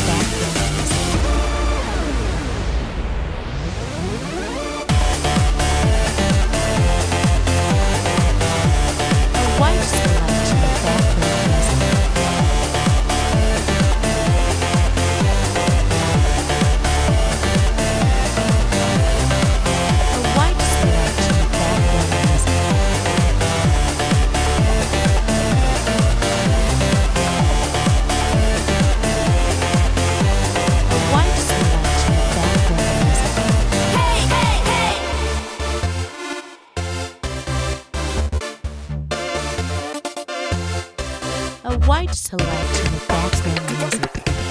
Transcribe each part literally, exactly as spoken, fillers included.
A wide selection of background music.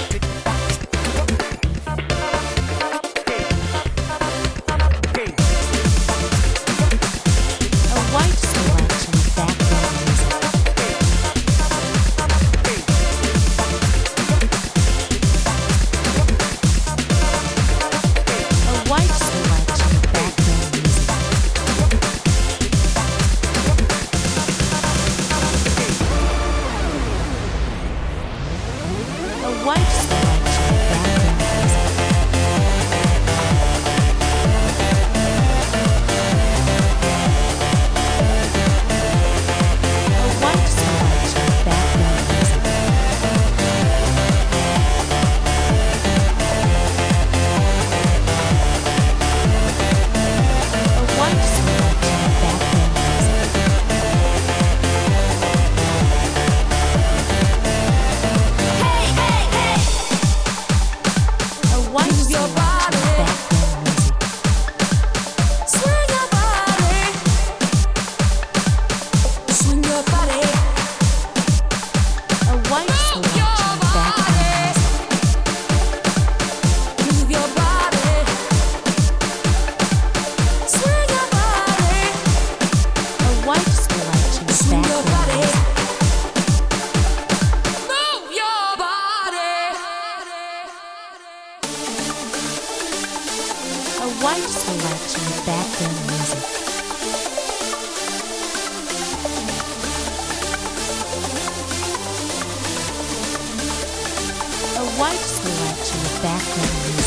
A wide selection of background music. A wide selection of background music. A wide selection of background music. A wide selection of background music. A wide selection of background music. A wide selection of background music. Swing your body, swing your body, A wide selection of background music. move your body, swing your body, A wide selection of swing your background body, music. move your body. A wide selection of background music. A wide selection of background music.